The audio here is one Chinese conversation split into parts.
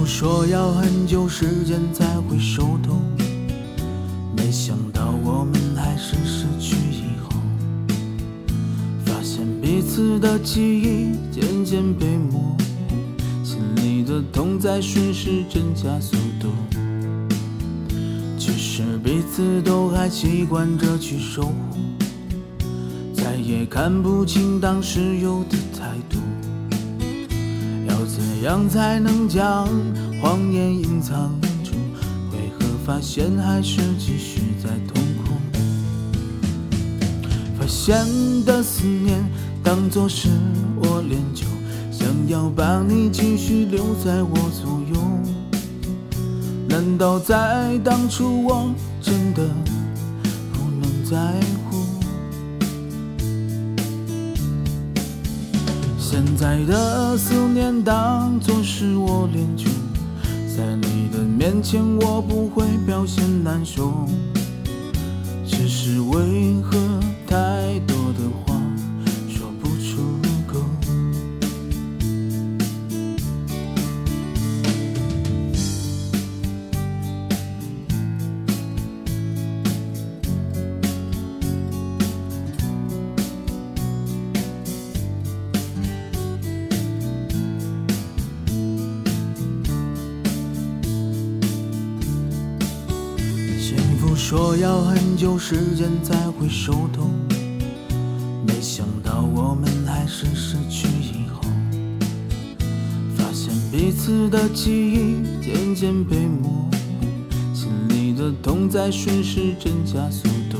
说要很久时间才会熟透，没想到我们还是失去以后，发现彼此的记忆渐渐被模糊，心里的痛在顺时针加速度。其实彼此都还习惯着去守护，再也看不清当时有的态度。要怎样才能将谎言隐藏住？为何发现还是继续在痛苦？发现的思念当作是我恋旧，想要把你继续留在我左右。难道在当初我真的不能在乎？现在的思念当作是我恋旧，在你的面前我不会表现难受，只是为何太多的话说不出口？说要很久时间才会熟透，没想到我们还是失去以后，发现彼此的记忆渐渐被模糊，心里的痛在顺时针加速度。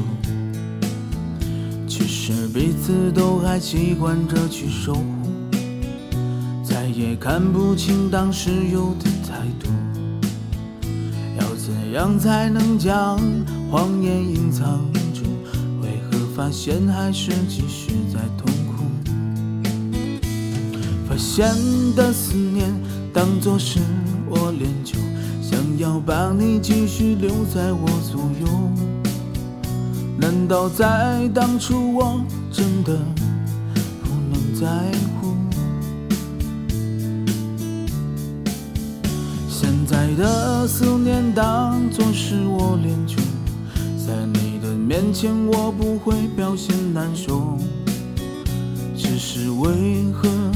其实彼此都还习惯着去守护，再也看不清当时有的态度。要怎样才能将谎言隐藏住？为何发现还是继续在痛苦？发现的思念当作是我恋旧，想要把你继续留在我左右。难道在当初我真的不能在乎？现在的思念当作是我恋旧，在你的面前我不会表现难受，只是为何